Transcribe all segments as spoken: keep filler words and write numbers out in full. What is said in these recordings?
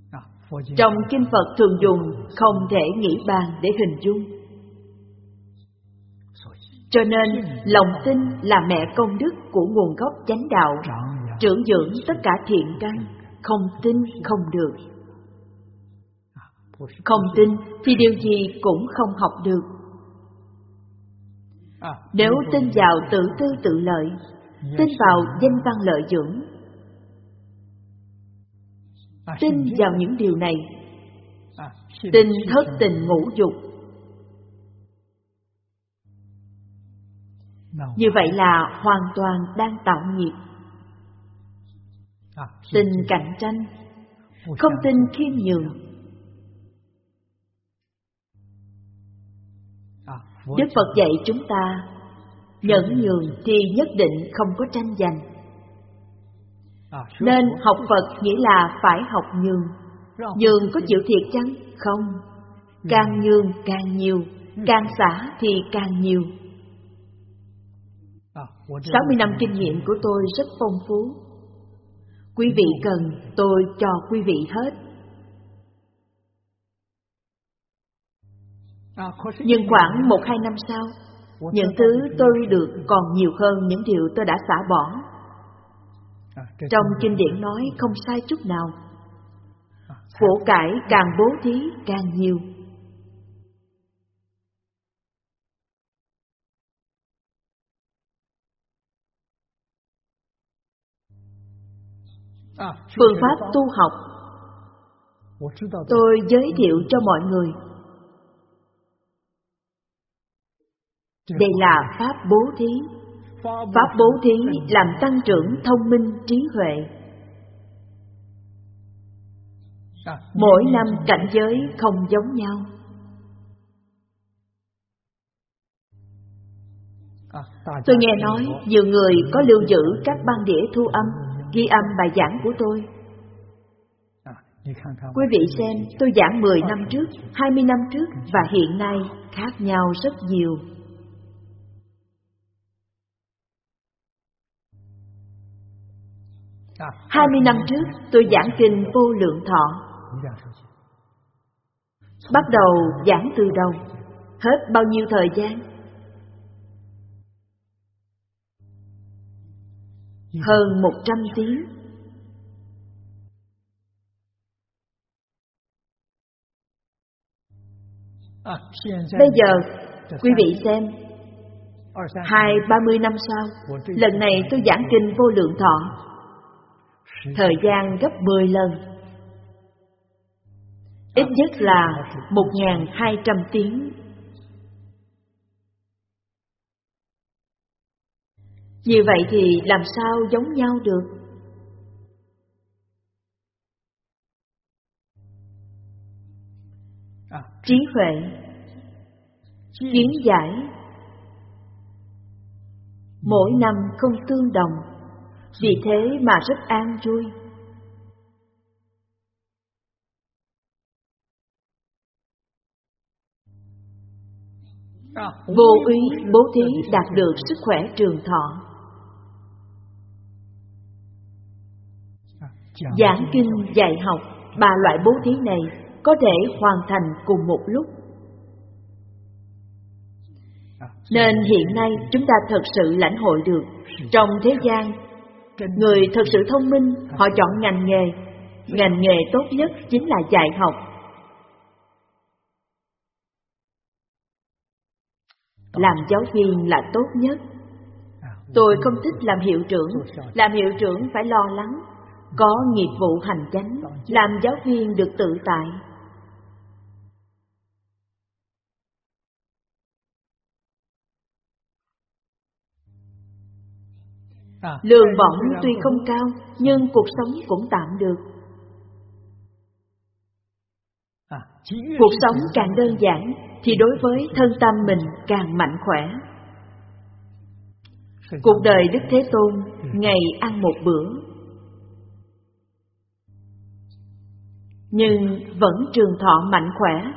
Trong kinh Phật thường dùng không thể nghĩ bàn để hình dung. Cho nên lòng tin là mẹ công đức của nguồn gốc chánh đạo, trưởng dưỡng tất cả thiện căn. Không tin không được. Không tin thì điều gì cũng không học được. Nếu tin vào tự tư tự lợi, tin vào danh văn lợi dưỡng, tin vào những điều này, tin thất tình ngũ dục, như vậy là hoàn toàn đang tạo nghiệp. Tin cạnh tranh, không tin khiêm nhường. Đức Phật dạy chúng ta nhẫn nhường thì nhất định không có tranh giành. Nên học Phật nghĩa là phải học nhường. Nhường có chịu thiệt chăng? Không. Càng nhường càng nhiều, càng xả thì càng nhiều. sáu mươi năm kinh nghiệm của tôi rất phong phú. Quý vị cần tôi cho quý vị hết. Nhưng khoảng một hai năm sau, những thứ tôi được còn nhiều hơn những điều tôi đã xả bỏ. Trong kinh điển nói không sai chút nào. Của cải càng bố thí càng nhiều. Phương pháp tu học tôi giới thiệu cho mọi người. Đây là pháp bố thí. Pháp bố thí làm tăng trưởng thông minh trí huệ. Mỗi năm cảnh giới không giống nhau. Tôi nghe nói nhiều người có lưu giữ các băng đĩa thu âm, ghi âm bài giảng của tôi. Quý vị xem, tôi giảng mười năm trước, hai mươi năm trước và hiện nay khác nhau rất nhiều. Hai mươi năm trước, tôi giảng kinh Vô Lượng Thọ. Bắt đầu giảng từ đầu. Hết bao nhiêu thời gian? Hơn một trăm tiếng. Bây giờ, quý vị xem, hai ba mươi năm sau, lần này tôi giảng kinh Vô Lượng Thọ. Thời gian gấp mười lần. Ít nhất là một nghìn hai trăm tiếng. Như vậy thì làm sao giống nhau được? Trí huệ, kiến giải, mỗi năm không tương đồng. Vì thế mà rất an vui. Vô úy bố thí đạt được sức khỏe trường thọ. Giảng kinh dạy học, ba loại bố thí này có thể hoàn thành cùng một lúc. Nên hiện nay chúng ta thật sự lãnh hội được, trong thế gian, người thật sự thông minh, họ chọn ngành nghề. Ngành nghề tốt nhất chính là dạy học. Làm giáo viên là tốt nhất. Tôi không thích làm hiệu trưởng. Làm hiệu trưởng phải lo lắng, có nghiệp vụ hành chánh. Làm giáo viên được tự tại. Lương bổng tuy không cao, nhưng cuộc sống cũng tạm được. Cuộc sống càng đơn giản, thì đối với thân tâm mình càng mạnh khỏe. Cuộc đời Đức Thế Tôn, ngày ăn một bữa, nhưng vẫn trường thọ mạnh khỏe.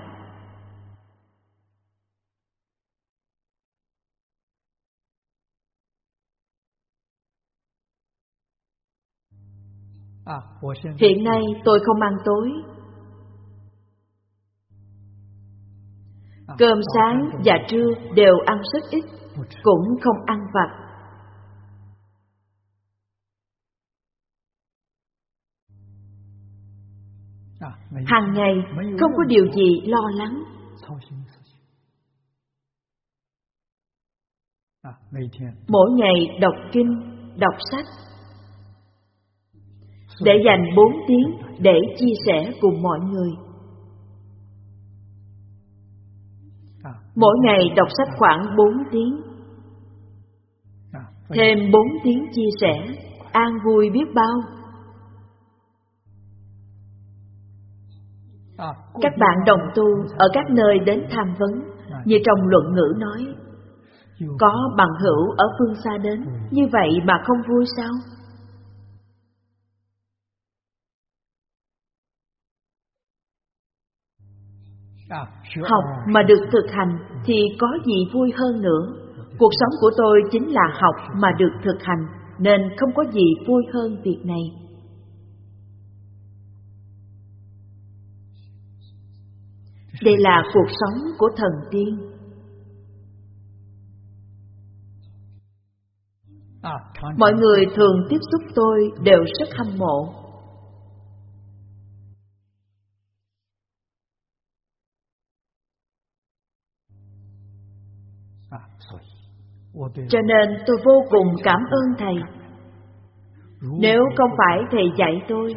Hiện nay tôi không ăn tối, Cơm sáng và trưa đều ăn rất ít, cũng không ăn vặt. Hàng ngày không có điều gì lo lắng. Mỗi ngày đọc kinh, đọc sách, để dành bốn tiếng để chia sẻ cùng mọi người. Mỗi ngày đọc sách khoảng bốn tiếng, thêm bốn tiếng chia sẻ, an vui biết bao. Các bạn đồng tu ở các nơi đến tham vấn, như trong luận ngữ nói, có bằng hữu ở phương xa đến, như vậy mà không vui sao? Học mà được thực hành thì có gì vui hơn nữa. Cuộc sống của tôi chính là học mà được thực hành, nên không có gì vui hơn việc này. Đây là cuộc sống của thần tiên. Mọi người thường tiếp xúc tôi đều rất hâm mộ. Cho nên tôi vô cùng cảm ơn Thầy. Nếu không phải Thầy dạy tôi,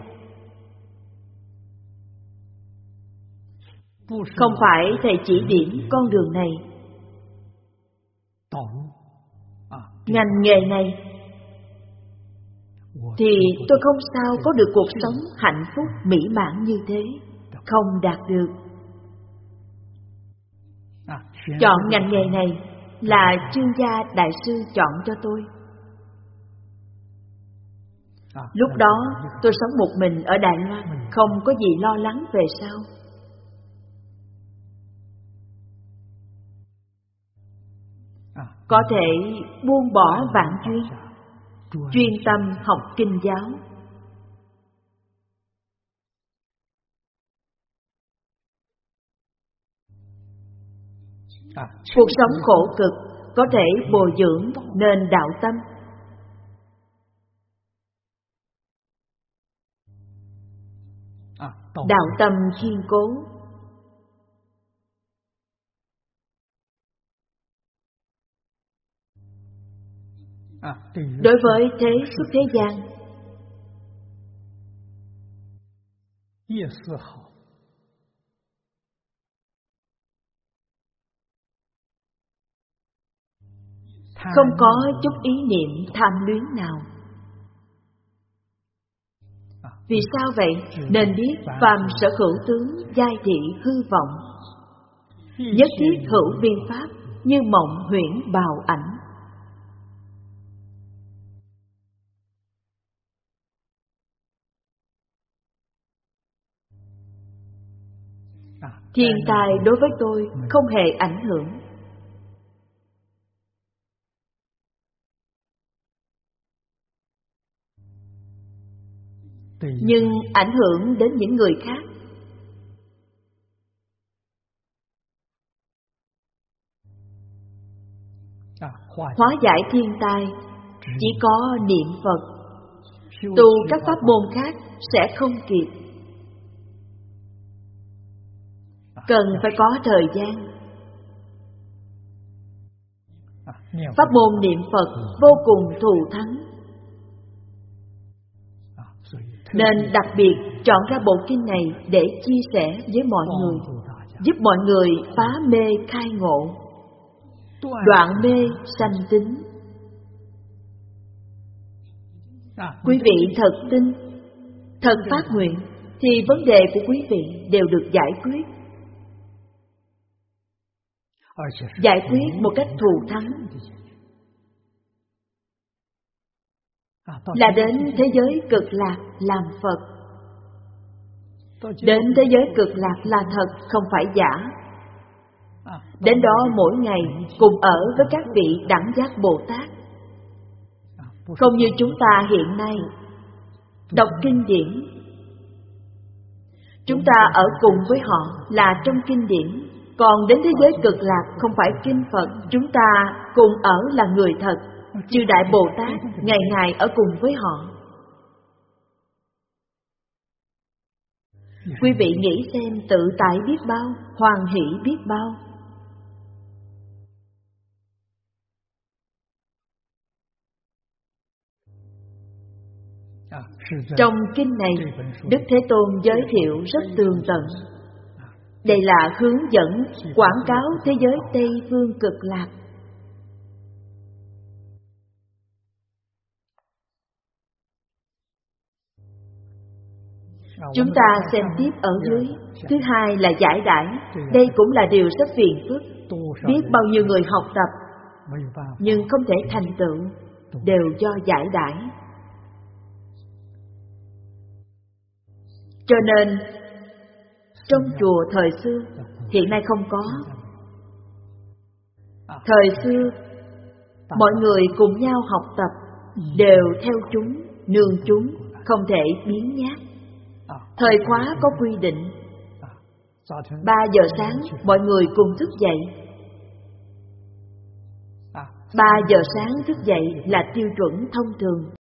không phải Thầy chỉ điểm con đường này, ngành nghề này, thì tôi không sao có được cuộc sống hạnh phúc mỹ mãn như thế, không đạt được. Chọn ngành nghề này là Chương Gia Đại Sư chọn cho tôi. Lúc đó tôi sống một mình ở Đài Loan, không có gì lo lắng về sau. Có thể buông bỏ vạn duyên, chuyên tâm học kinh giáo. Cuộc sống khổ cực có thể bồi dưỡng nên đạo tâm. Đạo tâm kiên cố. Đối với thế xuất thế gian, không có chút ý niệm tham luyến nào. Vì sao vậy? Nên biết phàm sở hữu tướng giai thị hư vọng, nhất thiết hữu viên pháp, như mộng huyễn bào ảnh. Thiên tai đối với tôi không hề ảnh hưởng. Nhưng ảnh hưởng đến những người khác. Hóa giải thiên tai chỉ có niệm Phật. Tu các pháp môn khác sẽ không kịp. Cần phải có thời gian. Pháp môn niệm Phật vô cùng thù thắng, nên đặc biệt chọn ra bộ kinh này để chia sẻ với mọi người, giúp mọi người phá mê khai ngộ, đoạn mê sanh tính. Quý vị thật tin, thật phát nguyện, thì vấn đề của quý vị đều được giải quyết. Giải quyết một cách thù thắng, là đến thế giới cực lạc làm Phật. Đến thế giới cực lạc là thật, không phải giả. Đến đó mỗi ngày cùng ở với các vị đẳng giác Bồ Tát. Không như chúng ta hiện nay đọc kinh điển, chúng ta ở cùng với họ là trong kinh điển, Còn đến thế giới cực lạc không phải kinh Phật, chúng ta cùng ở là người thật. Chư Đại Bồ Tát ngày ngày ở cùng với họ. Quý vị nghĩ xem, tự tại biết bao, hoan hỷ biết bao. Trong kinh này, Đức Thế Tôn giới thiệu rất tường tận. Đây là hướng dẫn, quảng cáo thế giới Tây Phương Cực Lạc. Chúng ta xem tiếp ở dưới. Thứ hai là giải đãi. Đây cũng là điều rất phiền phức. Biết bao nhiêu người học tập, nhưng không thể thành tựu, đều do giải đãi. Cho nên, trong chùa thời xưa, hiện nay không có. Thời xưa, mọi người cùng nhau học tập, đều theo chúng, nương chúng, không thể biến nhát. Thời khóa có quy định, ba giờ sáng mọi người cùng thức dậy. Ba giờ sáng thức dậy là tiêu chuẩn thông thường.